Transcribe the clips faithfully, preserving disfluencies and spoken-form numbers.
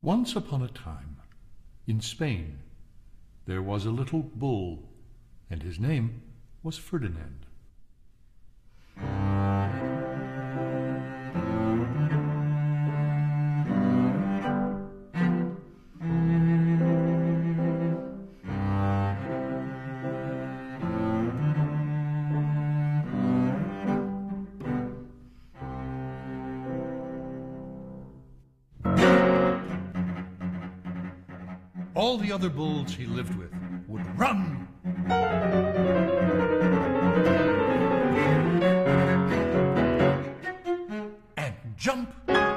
Once upon a time, in Spain, there was a little bull, and his name was Ferdinand. All the other bulls he lived with would run and jump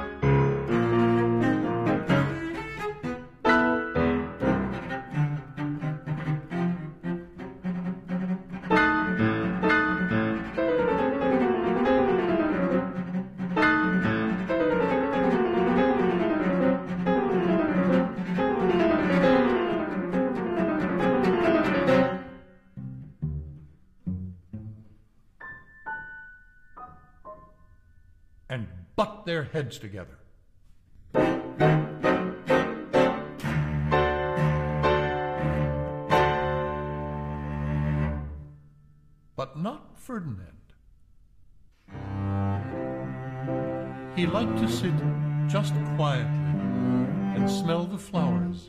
and butt their heads together. But not Ferdinand. He liked to sit just quietly and smell the flowers.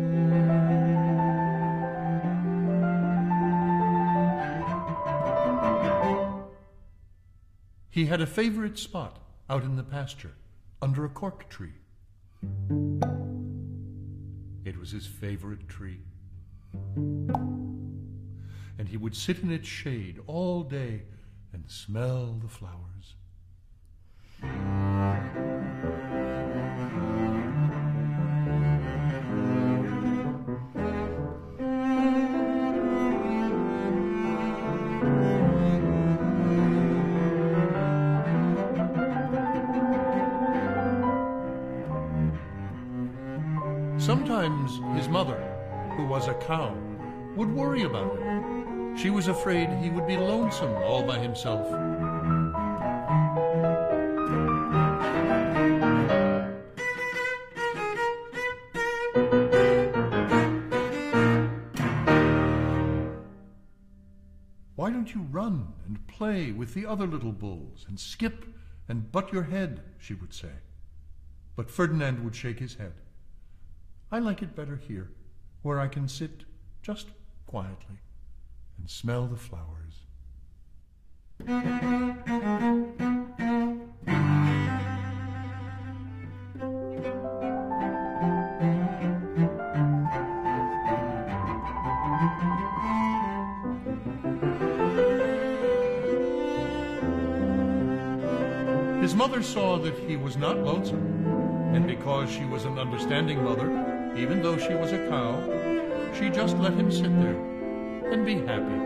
He had a favorite spot out in the pasture, under a cork tree. It was his favorite tree. And he would sit in its shade all day and smell the flowers. Sometimes his mother, who was a cow, would worry about him. She was afraid he would be lonesome all by himself. Why don't you run and play with the other little bulls and skip and butt your head, she would say. But Ferdinand would shake his head. I like it better here, where I can sit just quietly and smell the flowers. His mother saw that he was not lonesome, and because she was an understanding mother, even though she was a cow, she just let him sit there and be happy.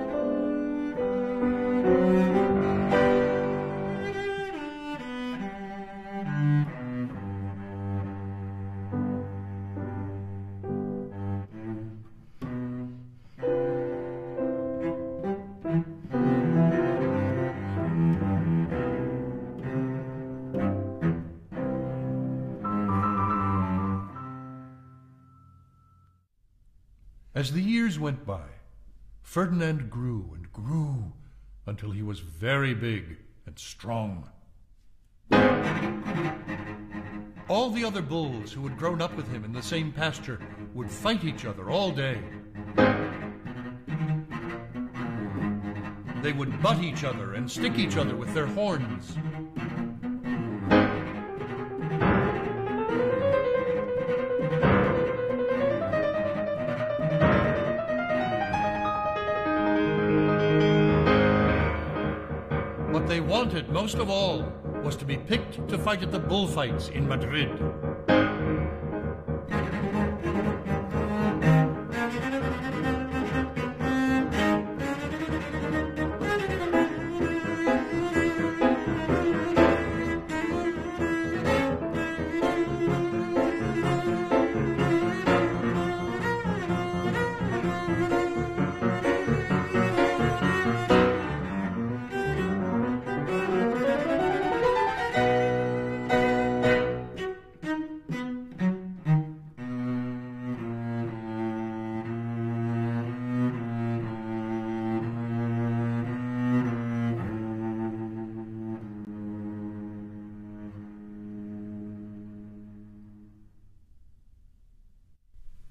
As the years went by, Ferdinand grew and grew until he was very big and strong. All the other bulls who had grown up with him in the same pasture would fight each other all day. They would butt each other and stick each other with their horns. What they wanted most of all was to be picked to fight at the bullfights in Madrid.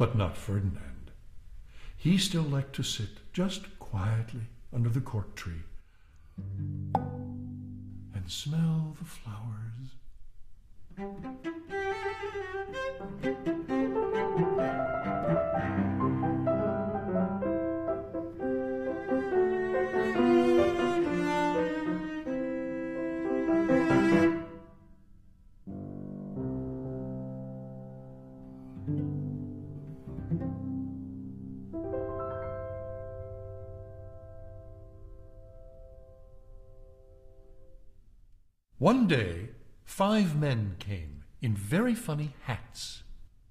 But not Ferdinand. He still liked to sit just quietly under the cork tree and smell the flowers. One day, five men came in very funny hats.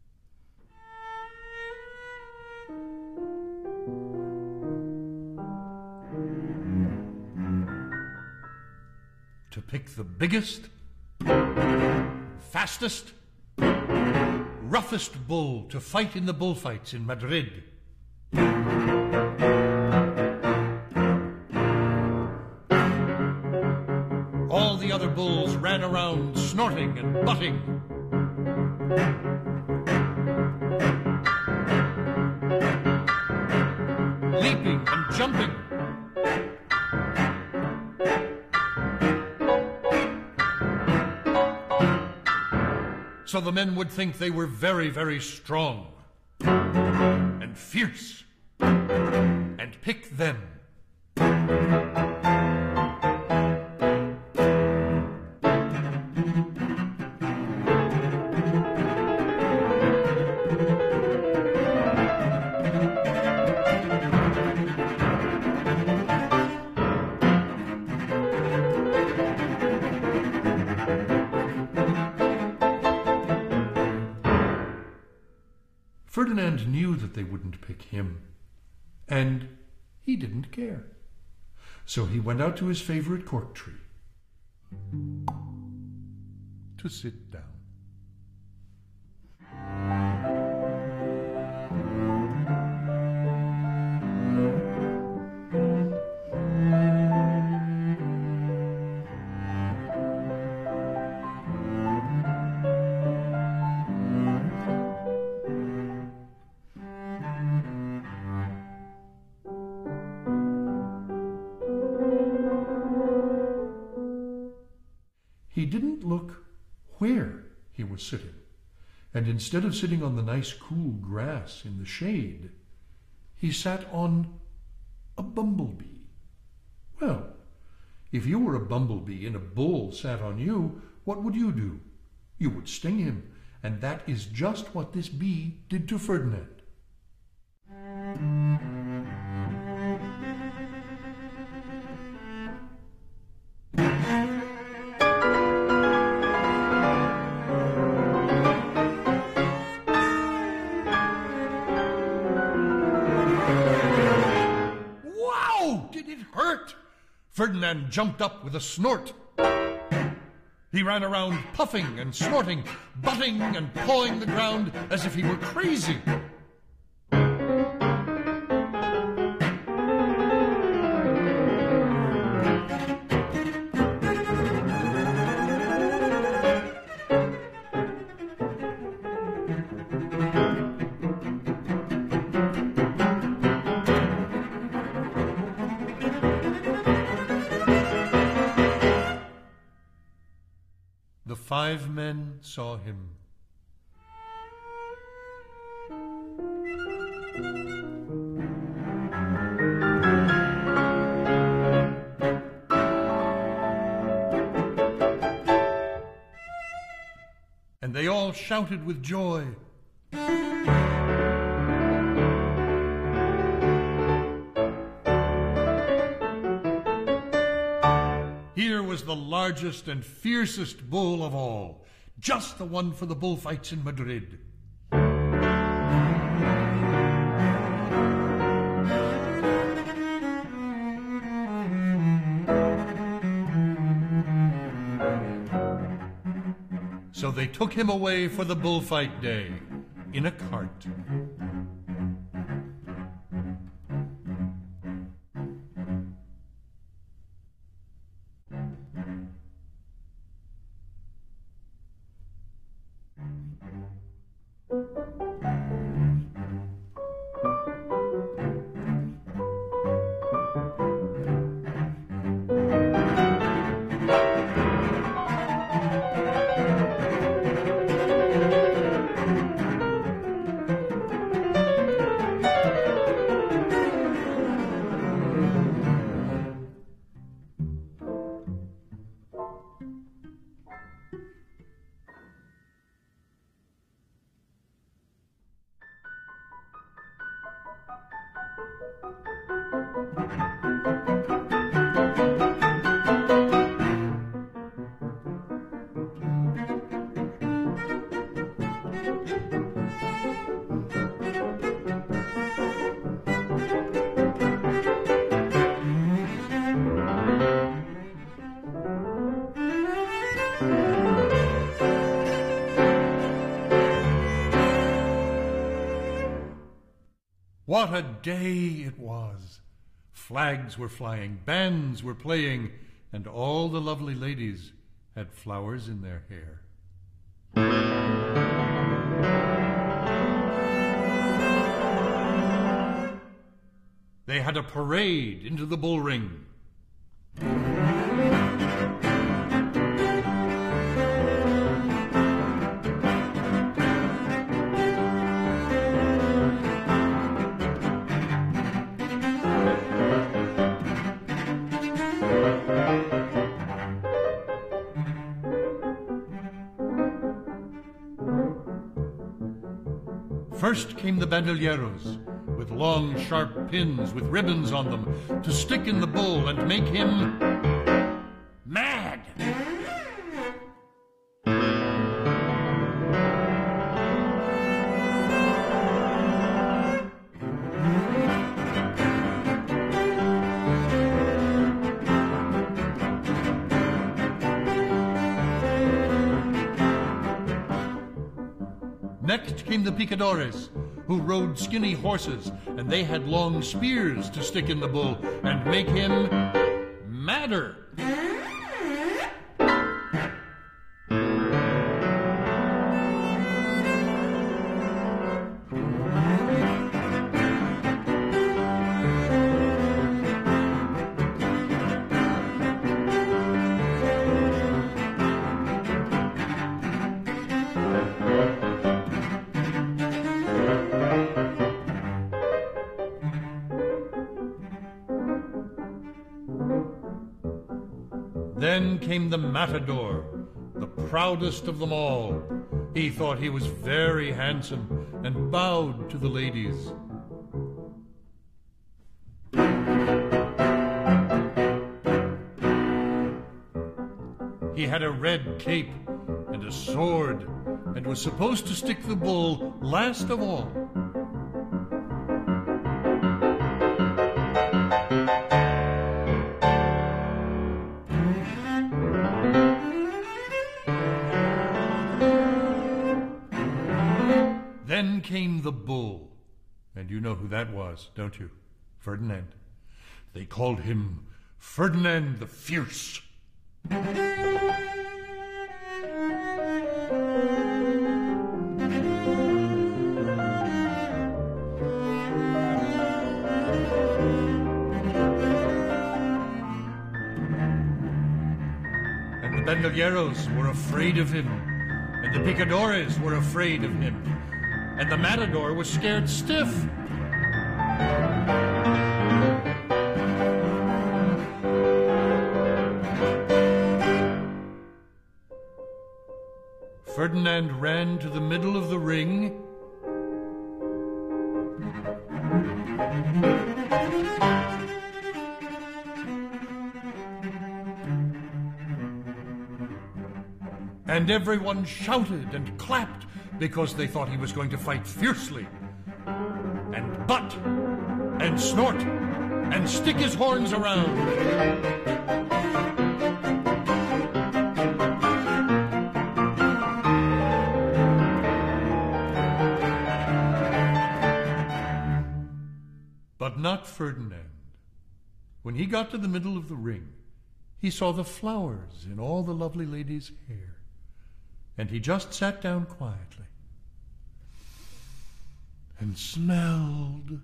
To pick the biggest, fastest, roughest bull to fight in the bullfights in Madrid. All the other bulls ran around snorting and butting. Leaping and jumping. So the men would think they were very, very strong and fierce and pick them. Ferdinand knew that they wouldn't pick him, and he didn't care. So he went out to his favorite cork tree to sit down. He didn't look where he was sitting, and instead of sitting on the nice cool grass in the shade, he sat on a bumblebee. Well, if you were a bumblebee and a bull sat on you, what would you do? You would sting him, and that is just what this bee did to Ferdinand. Ferdinand jumped up with a snort. He ran around puffing and snorting, butting and pawing the ground as if he were crazy. The five men saw him. And they all shouted with joy. Here was the largest and fiercest bull of all, just the one for the bullfights in Madrid. So they took him away for the bullfight day in a cart. what a day it was! Flags were flying, bands were playing, and all the lovely ladies had flowers in their hair. They had a parade into the bullring. First came the bandolieros, with long, sharp pins with ribbons on them, to stick in the bull and make him mad. Next came the picadores, who rode skinny horses, and they had long spears to stick in the bull and make him madder. Then came the matador, the proudest of them all. He thought he was very handsome and bowed to the ladies. He had a red cape and a sword and was supposed to stick the bull last of all. Then came the bull, and you know who that was, don't you? Ferdinand. They called him Ferdinand the Fierce. And the bandolieros were afraid of him, and the picadores were afraid of him, and the matador was scared stiff. Ferdinand ran to the middle of the ring and everyone shouted and clapped because they thought he was going to fight fiercely and butt and snort and stick his horns around. But not Ferdinand. When he got to the middle of the ring, he saw the flowers in all the lovely ladies' hair, and he just sat down quietly and smelled.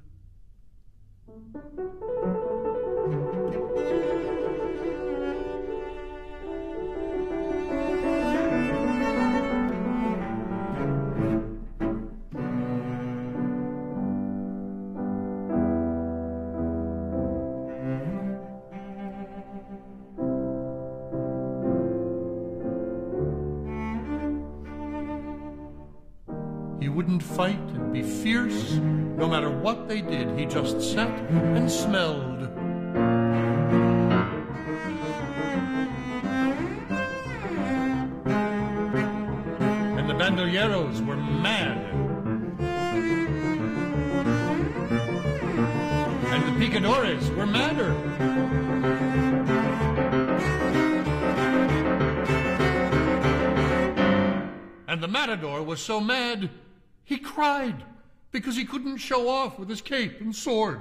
He wouldn't fight and be fierce, no matter what they did. He just sat and smelled. And the bandolieros were mad. And the picadores were madder. And the matador was so mad, he cried because he couldn't show off with his cape and sword.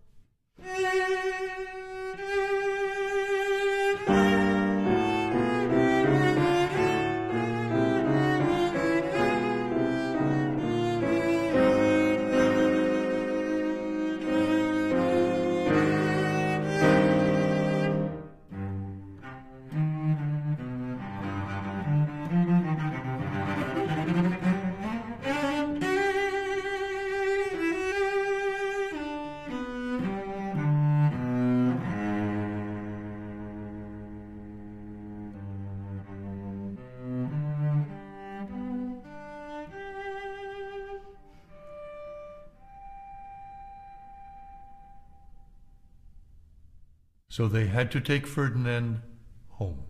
So they had to take Ferdinand home.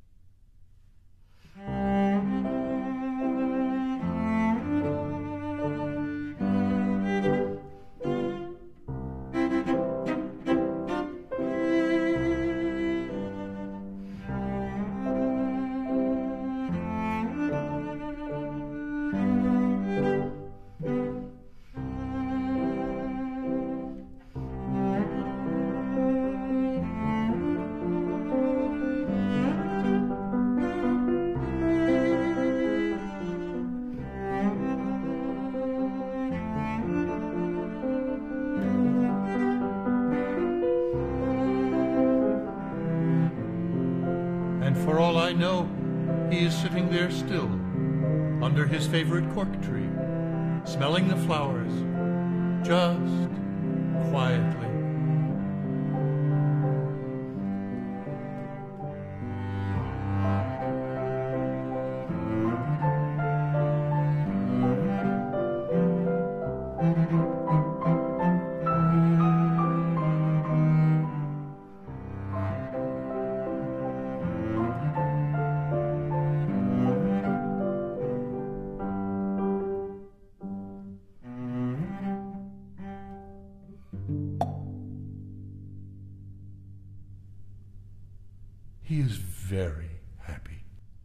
And for all I know, he is sitting there still, under his favorite cork tree, smelling the flowers, just quietly. He is very happy.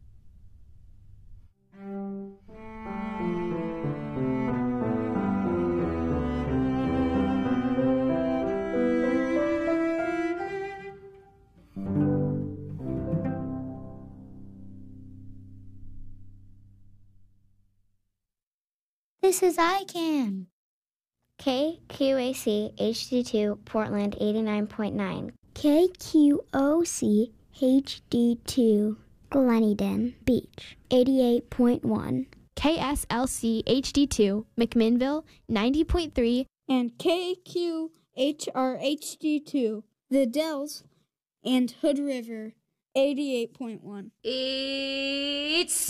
This is I CAN. K Q A C H D two Portland eighty-nine point nine. K Q O C H D two Gleneden Beach eighty-eight point one. K S L C H D two McMinnville ninety point three. And K Q H R H D two The Dells and Hood River eighty-eight point one. It's